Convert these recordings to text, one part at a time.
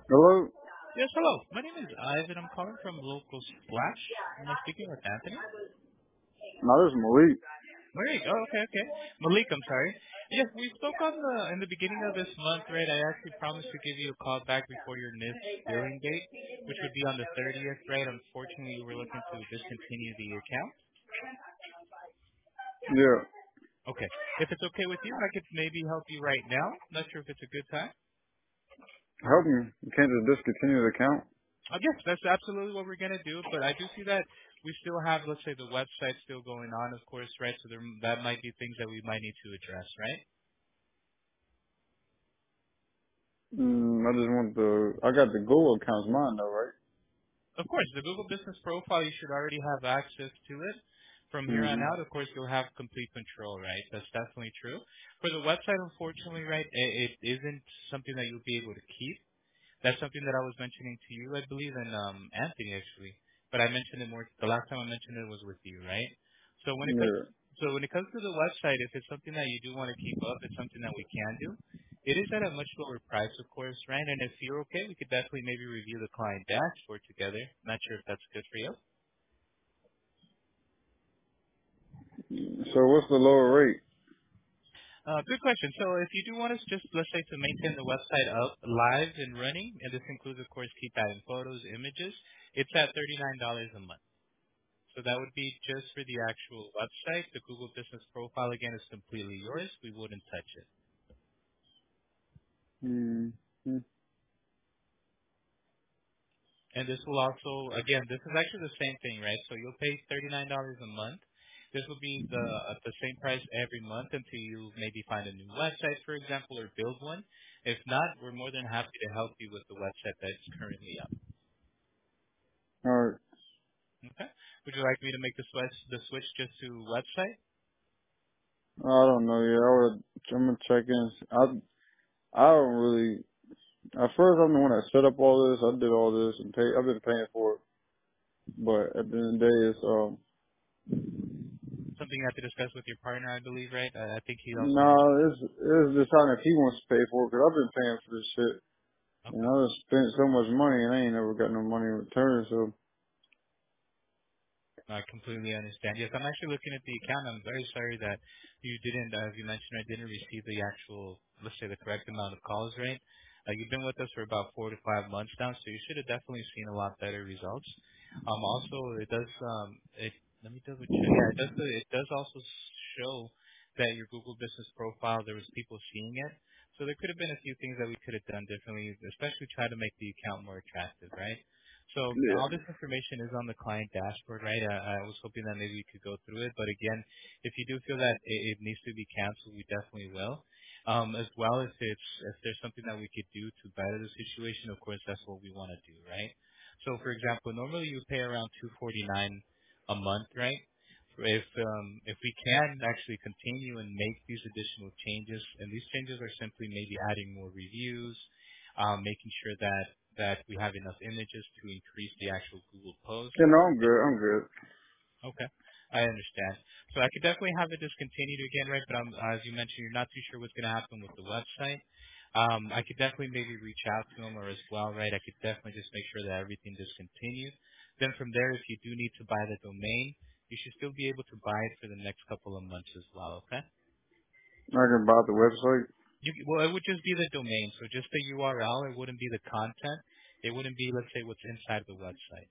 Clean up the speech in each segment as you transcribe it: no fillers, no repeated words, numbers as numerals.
Hello? Yes, hello. My name is Ivan. I'm calling from local Splash. Am I speaking with Anthony? No, this is Malik. Malik. Oh, okay, okay. Malik, I'm sorry. Yes, we spoke on in the beginning of this month, right? I actually promised to give you a call back before your NIST billing date, which would be on the 30th, right? Unfortunately, you were looking to discontinue the account. Yeah. Okay. If it's okay with you, I could maybe help you right now. Not sure if it's a good time. Help me. You can't just discontinue the account? Yes, that's absolutely what we're going to do. But I do see that we still have, let's say, the website still going on, of course, right? So that might be things that we might need to address, right? I just want I got the Google account's mine though, right? Of course, the Google Business Profile, you should already have access to it. From here on Mm-hmm. out, of course, you'll have complete control, right? That's definitely true. For the website, unfortunately, right, it isn't something that you'll be able to keep. That's something that I was mentioning to you, I believe, and Anthony actually. But I mentioned it more. The last time I mentioned it was with you, right? So when it comes, Yeah. so when it comes to the website, if it's something that you do want to keep up, it's something that we can do. It is at a much lower price, of course, right? And if you're okay, we could definitely maybe review the client dashboard together. Not sure if that's good for you. So what's the lower rate? Good question. So if you do want us just, let's say, to maintain the website up live and running, and this includes, of course, keep adding photos, images, it's at $39 a month. So that would be just for the actual website. The Google Business Profile, again, is completely yours. We wouldn't touch it. Mm-hmm. And this will also, again, this is actually the same thing, right? So you'll pay $39 a month. This will be at the same price every month until you maybe find a new website, for example, or build one. If not, we're more than happy to help you with the website that's currently up. All right. Okay? Would you like me to make the switch just to website? I don't know. Yeah, I'm gonna check in. I don't really. At first, I'm the one that set up all this. I did all this and I've been paying for it. But at the end of the day, Something you have to discuss with your partner, I believe, right? I think he also no, mentioned. it's the time if he wants to pay for it because I've been paying for this shit. And Okay. I just spent so much money and I ain't never got no money in return. So I completely understand. Yes, I'm actually looking at the account. I'm very sorry that you didn't, as you mentioned, I didn't receive the actual, let's say, the correct amount of calls, right? You've been with us for about 4 to 5 months now, so you should have definitely seen a lot better results. Also, it does, let me double check. Yeah, it does also show that your Google Business Profile, there was people seeing it. So there could have been a few things that we could have done differently, especially try to make the account more attractive, right? So all yeah. this information is on the client dashboard, right? I was hoping that maybe we could go through it, but again, if you do feel that it needs to be canceled, we definitely will. As well as if there's something that we could do to better the situation, of course, that's what we want to do, right? So, for example, normally you pay around $249 a month, right? If we can actually continue and make these additional changes, and these changes are simply maybe adding more reviews, making sure that we have enough images to increase the actual Google post. You know, I'm good. I'm good. Okay, I understand. So I could definitely have it discontinued again, right? But as you mentioned, you're not too sure what's going to happen with the website. I could definitely maybe reach out to them or as well, right? I could definitely just make sure that everything discontinued. Then from there, if you do need to buy the domain, you should still be able to buy it for the next couple of months as well, okay? I can buy the website. Well, it would just be the domain, so just the URL. It wouldn't be the content. It wouldn't be, let's say, what's inside the website.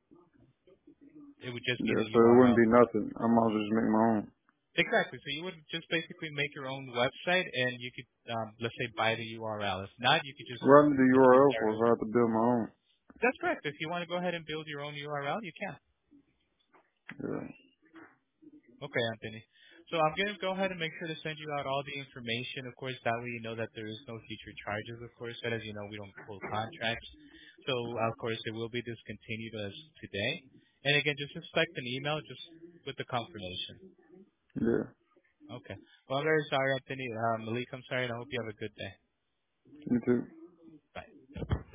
It would just be Yeah, the so it wouldn't URL. be nothing. I might as well just make my own. Exactly. So you would just basically make your own website, and you could, let's say, buy the URL. If not, you could just What I need the basically URL start for if I over. have to build my own. That's correct. If you want to go ahead and build your own URL, you can. Yeah. Okay, Anthony. So I'm going to go ahead and make sure to send you out all the information. Of course, that way you know that there is no future charges, of course. But as you know, we don't pull contracts. So, of course, it will be discontinued as today. And again, just expect an email just with the confirmation. Yeah. Okay. Well, I'm very sorry, Anthony. Malik, I'm sorry, and I hope you have a good day. You too. Bye.